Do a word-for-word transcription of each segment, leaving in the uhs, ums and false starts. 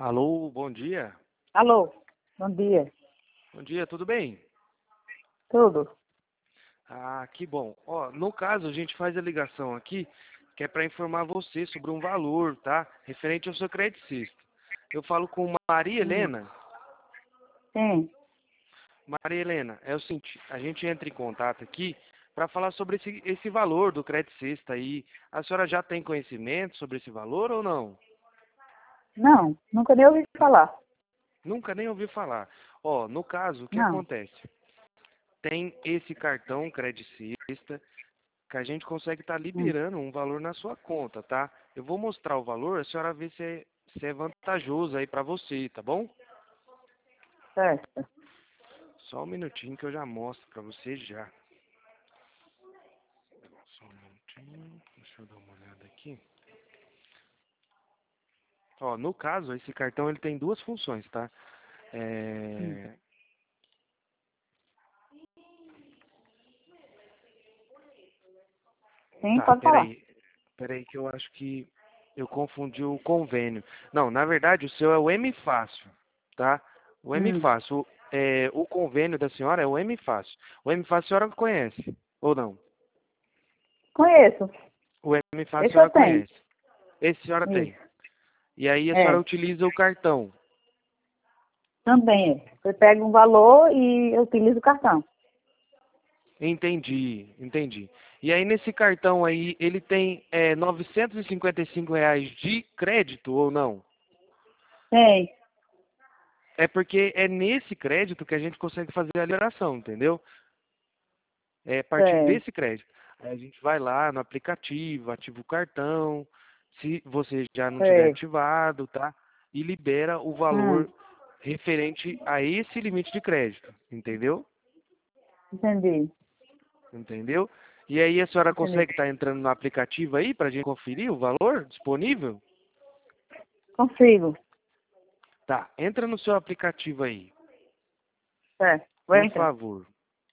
Alô, bom dia. Alô, bom dia. Bom dia, tudo bem? Tudo? Ah, que bom. Ó, no caso, a gente faz a ligação aqui, que é para informar você sobre um valor, tá? Referente ao seu crédito Sexta. Eu falo com Maria Hum, Helena. sim, Maria Helena, é o seguinte, a gente entra em contato aqui para falar sobre esse, esse valor do crédito Sexta aí. A senhora já tem conhecimento sobre esse valor ou não? não, nunca nem ouvi falar. Nunca nem ouvi falar. Ó, no caso, o que Não, acontece? Tem esse cartão crédito Sexta que a gente consegue estar hum, liberando um valor na sua conta, tá? Eu vou mostrar o valor, a senhora vê se é, se é vantajoso aí pra você, tá bom? certo. Só um minutinho que eu já mostro pra você já. Só um minutinho, deixa eu dar uma olhada aqui. Ó, no caso, esse cartão ele tem duas funções, tá? Hum, É... sim, Tá, pode falar. peraí. Peraí que eu acho que eu confundi o convênio. Não, na verdade o seu é o M Fácil, tá? O M Hum, Fácil, é, o convênio da senhora é o M Fácil. O M Fácil a senhora conhece, ou não? conheço. O M Fácil a Esse eu senhora tenho. conhece. Esse a senhora tem. Isso, E aí a senhora é, utiliza o cartão. também é. Você pega um valor e eu utilizo o cartão. Entendi, entendi. E aí nesse cartão aí, ele tem é, novecentos e cinquenta e cinco reais de crédito ou não? Tem, É porque é nesse crédito que a gente consegue fazer a liberação, entendeu? É a partir tem. desse crédito. Aí a gente vai lá no aplicativo, ativa o cartão, se você já não tiver Sei. ativado, tá? E libera o Hum, valor referente a esse limite de crédito, entendeu? entendi, Entendeu? E aí a senhora entendi. consegue estar entrando no aplicativo aí para a gente conferir o valor disponível? Consigo, Tá, entra no seu aplicativo aí, certo. Vou por entrar. favor.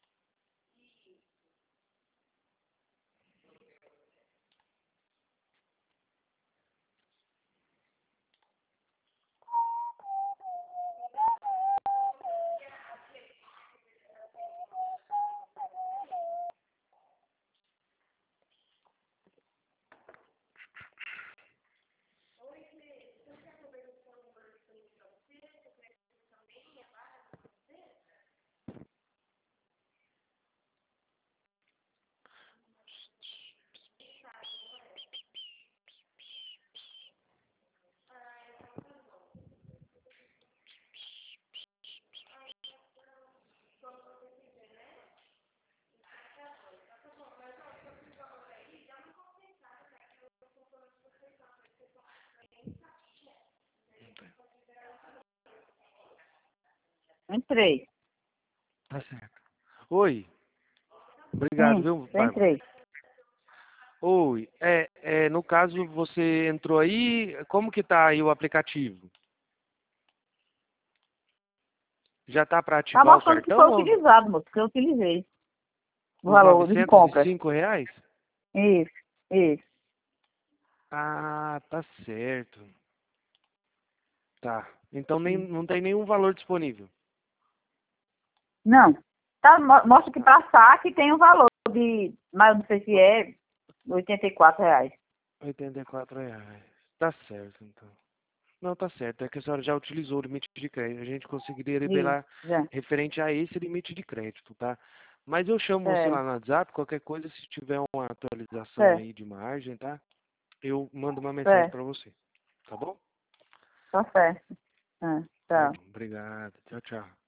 Entrei. Tá certo. Oi, obrigado, Sim, viu, já Bárbara? entrei. Oi, é, é, no caso você entrou aí, como que tá aí o aplicativo? Já tá para Tá ativar o mostrando que foi cartão ou utilizado, moço, que eu utilizei. O os valor de novecentos e compra. cinco reais? Isso, isso. Ah, tá certo. Tá. Então nem, Hum. não tem nenhum valor disponível. Não. Tá, mo- mostra que Ah, para saque tem um valor de, mas eu não sei se é oitenta e quatro reais. oitenta e quatro reais. Tá certo, então. Não, tá certo. É que a senhora já utilizou o limite de crédito. A gente conseguiria Isso, liberar já. referente a esse limite de crédito, tá? Mas eu chamo você É, lá no WhatsApp, qualquer coisa, se tiver uma atualização é, aí de margem, tá? Eu mando uma mensagem é, pra você. Tá bom? tá certo. É, Tá tá. bom. Obrigado. Tchau, tchau.